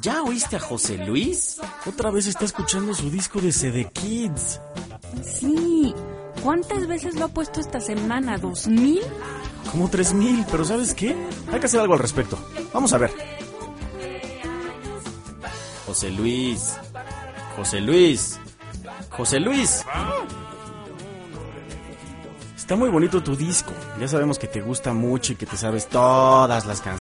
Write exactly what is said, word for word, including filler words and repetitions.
¿Ya oíste a José Luis? Otra vez está escuchando su disco de C D Kids. Sí. ¿Cuántas veces lo ha puesto esta semana? ¿Dos mil? Como tres mil, pero ¿sabes qué? Hay que hacer algo al respecto. Vamos a ver. José Luis. José Luis. José Luis. Está muy bonito tu disco. Ya sabemos que te gusta mucho y que te sabes todas las canciones.